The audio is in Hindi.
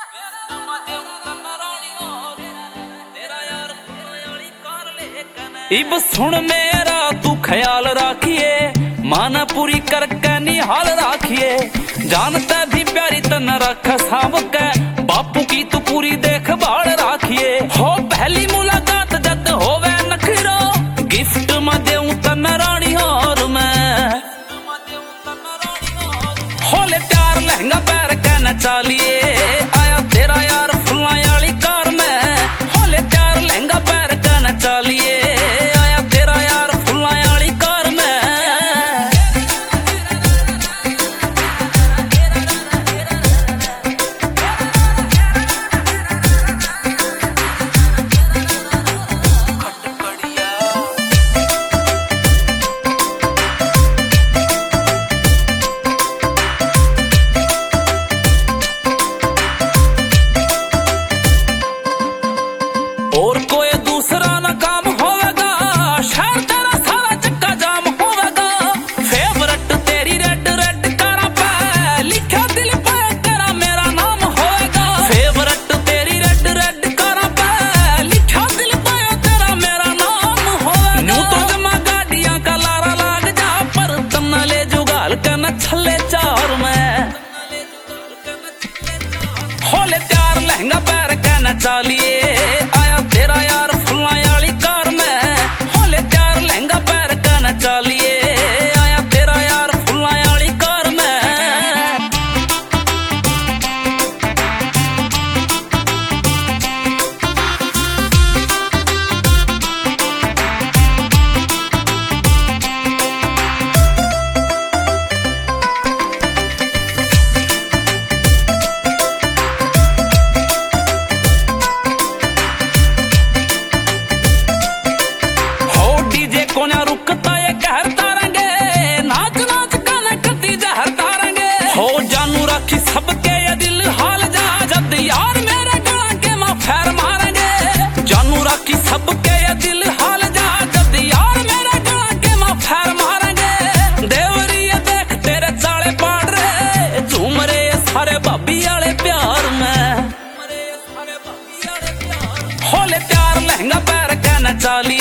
इब सुन मेरा तू ख्याल राखिए, माना पूरी करके निहाल राखिए। जानता भी प्यारी तन रख साब के, बापू की तू पूरी देखभाल राखिए। हो पहली मुलाकात जद होवे नखरो, गिफ्ट में देऊं तन रानी और मैं। होले प्यार लहंगा पैर के न चालिए, आया तेरा यार फुल्ला वाली कार में। होले प्यार लहंगा पैर के न चालिए, और कोई दूसरा ना काम होवेगा, शहर तेरा सारा चक्का जाम होवेगा। फेवरेट तेरी रेड रेड कारा पे, लिखा दिल पे तेरा मेरा नाम होवेगा। फेवरेट तेरी रेड रेड कारा पे, लिखा दिल पे तेरा मेरा नाम होवेगा। न्यू तो जमा गाड़ियां का लारा लाग जा, पर तन्ना ले जुगाल के न छले चार में। होले प्यार लहंगा पैर के न चालिए, तेरा यार फुल्ला वाली कार में। होले प्यार लहंगा पैर का न चालिए, आया तेरा यार फुल्ला वाली कार में। कोना रुकता ये कहर तारेंगे, नाच नाच गाने कती जहर तारेंगे। हो जानू राखी सबके ये दिल हाल जा, जद यार मेरे गला के मां फैर मारेंगे। जानू राखी सबके ये दिल हाल जा, जद यार मेरे गला के मां फैर मारेंगे। देवरी ये देख तेरे चाले पाड़ रहे, झूम रहे सारे भाभी वाले प्यार में। होले प्यार लहंगा पैर के न चाली,